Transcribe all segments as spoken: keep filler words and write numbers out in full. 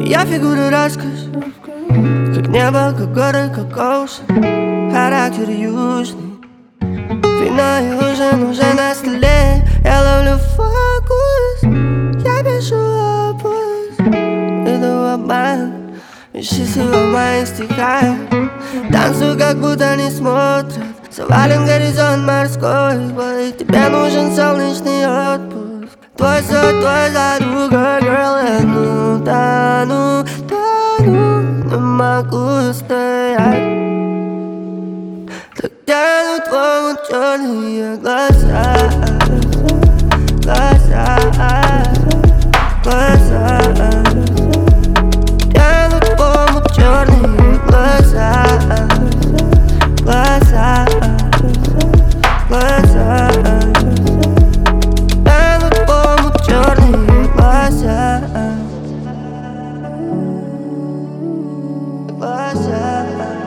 Я фигуры рассказ, как небо, как горы, как оушен. Характер южный, вино и ужин уже на столе. Я ловлю фокус, я пишу опус. Иду в обман, ищи себя в моих стихах. Танцую, как будто не смотрят. Завален горизонт морской бой. Тебе нужен солнечный отпуск. Твой сон, твой задруга, girl. Я ну, тону, тону, не могу стоять. Так тянут твои черные глаза, глаза, глаза. Тянут твои черные глаза, глаза, глаза. Тянут твои черные глаза, глаза.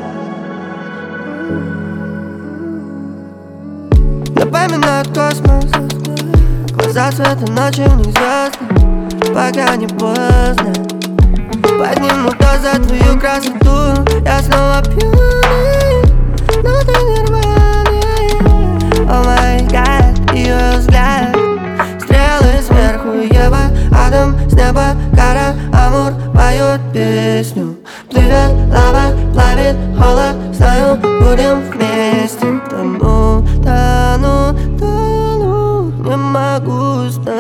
Напоминают космос, глаза цвета ночи, у них звезды. Пока не поздно, подниму глаз за твою красоту. Я снова пьяный, но ты нормальный. О май гад, ее взгляд. Стрелы сверху, Ева, Адам с неба, кара, Амур поет песню. Плывет лава, плавит холод, знаю, будем вместе. Тону, тону, тону, не могу стоять.